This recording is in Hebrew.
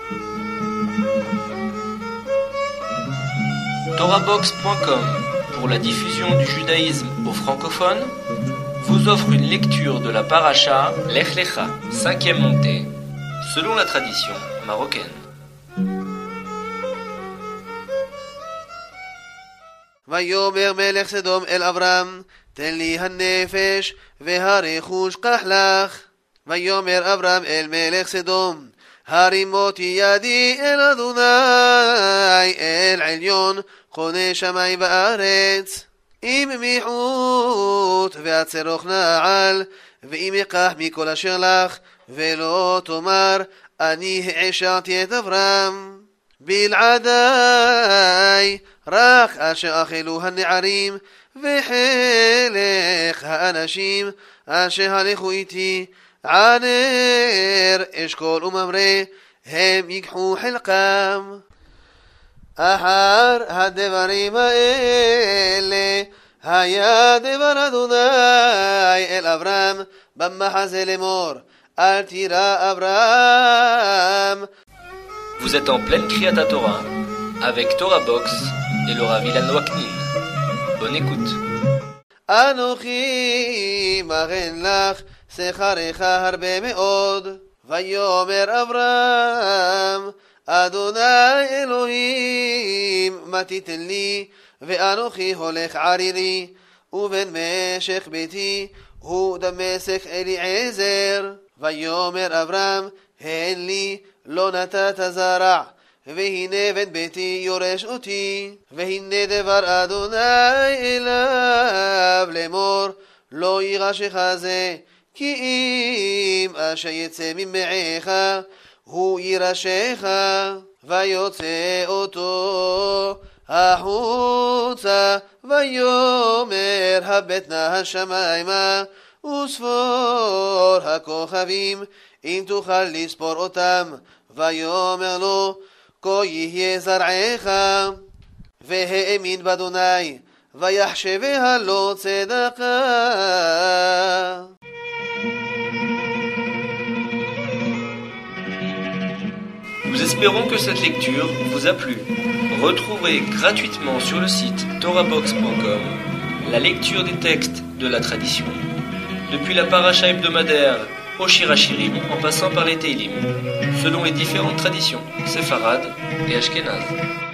Torahbox.com, pour la diffusion du judaïsme aux francophones, vous offre une lecture de la paracha Lech Lecha, 5e montée, selon la tradition marocaine. ויאמר מלך סדום אל אברהם, תן לי הנפש והרכוש קח לך. ויאמר אברהם אל מלך סדום, הרימותי ידי אל אדוני, אל עליון חונה שמיים וארץ. אם מיעוט והצרוך נעל, ואם אקח מכל אשר לך, ולא תאמר אני העשרתי את אברהם. בלעדי רק אשר אכלו הנערים וחלק האנשים אשר הלכו איתי, ענר, אשכול וממרא, הם ייקחו חלקם. אחר הדברים האלה היה דבר אדוני אל אברהם במחזה לאמור, אל תירא אברהם. Vous êtes en pleine Kriyat Torah avec Torah Box et le Rav Ilan Waknin. Bonne écoute. אנוכי מרן לך שכרך הרבה מאוד. ויאמר אברהם, אדוני אלוהים מה תיתן לי, ואנוכי הולך ערירי, ובן משך ביתי הוא דמשק אליעזר. ויאמר אברהם, הן לי לא נתת זרע, והנה בן ביתי יורש אותי. והנה דבר אדוני אליו לאמור, לא יירשך זה, כי אם אשר יצא ממעיך הוא יירשך. ויוצא אותו החוצה, ויאמר הבט נא השמיימה וספור הכוכבים, אם תוכל לספור אותם. ויאמר לו, כה יהיה זרעך. והאמין באדוני, ויחשביה לו צדקה. Nous espérons que cette lecture vous a plu. Retrouvez gratuitement sur le site torahbox.com la lecture des textes de la tradition, depuis la paracha hebdomadaire au Shirachirim en passant par les Teilim, selon les différentes traditions séfarades et ashkénazes.